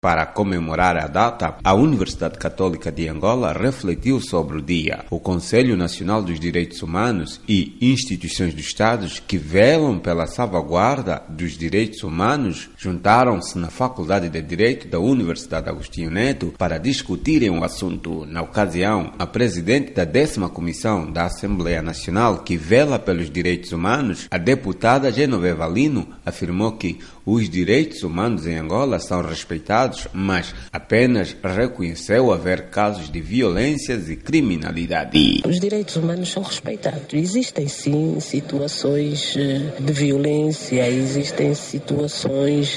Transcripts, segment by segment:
Para comemorar a data, a Universidade Católica de Angola refletiu sobre o dia. O Conselho Nacional dos Direitos Humanos e instituições do Estado que velam pela salvaguarda dos direitos humanos juntaram-se na Faculdade de Direito da Universidade Agostinho Neto para discutirem o assunto. Na ocasião, a presidente da 10ª Comissão da Assembleia Nacional que vela pelos direitos humanos, a deputada Genoveva Lino, afirmou que os direitos humanos em Angola são respeitados, mas apenas reconheceu haver casos de violências e criminalidade. Os direitos humanos são respeitados. Existem sim situações de violência, existem situações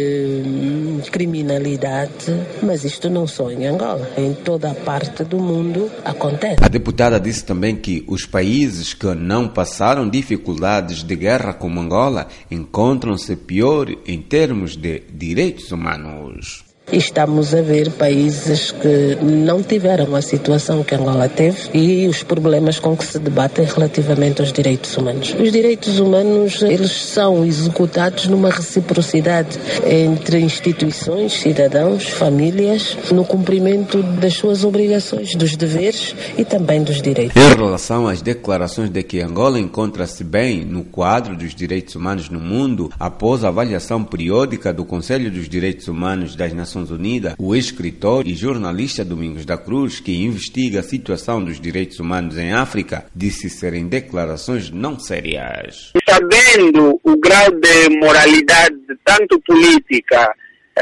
de criminalidade, mas isto não só em Angola, em toda a parte do mundo acontece. A deputada disse também que os países que não passaram dificuldades de guerra como Angola encontram-se pior em termos de direitos humanos. Estamos a ver países que não tiveram a situação que Angola teve e os problemas com que se debatem relativamente aos direitos humanos. Os direitos humanos, eles são executados numa reciprocidade entre instituições, cidadãos, famílias, no cumprimento das suas obrigações, dos deveres e também dos direitos. Em relação às declarações de que Angola encontra-se bem no quadro dos direitos humanos no mundo, após a avaliação periódica do Conselho dos Direitos Humanos das Nações Unidas, o escritor e jornalista Domingos da Cruz, que investiga a situação dos direitos humanos em África, disse serem declarações não sérias. Sabendo o grau de moralidade, tanto política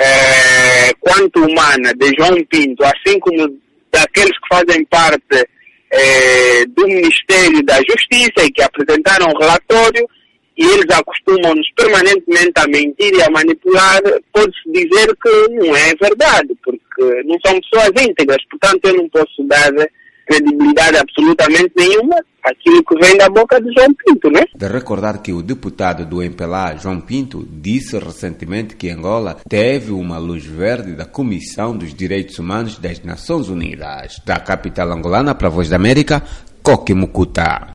quanto humana, de João Pinto, assim como daqueles que fazem parte do Ministério da Justiça e que apresentaram um relatório, e eles acostumam-nos permanentemente a mentir e a manipular, pode-se dizer que não é verdade, porque não são pessoas íntegras, portanto eu não posso dar credibilidade absolutamente nenhuma àquilo que vem da boca de João Pinto, né? De recordar que o deputado do MPLA, João Pinto, disse recentemente que Angola teve uma luz verde da Comissão dos Direitos Humanos das Nações Unidas. Da capital angolana para a Voz da América, Coque Mucuta.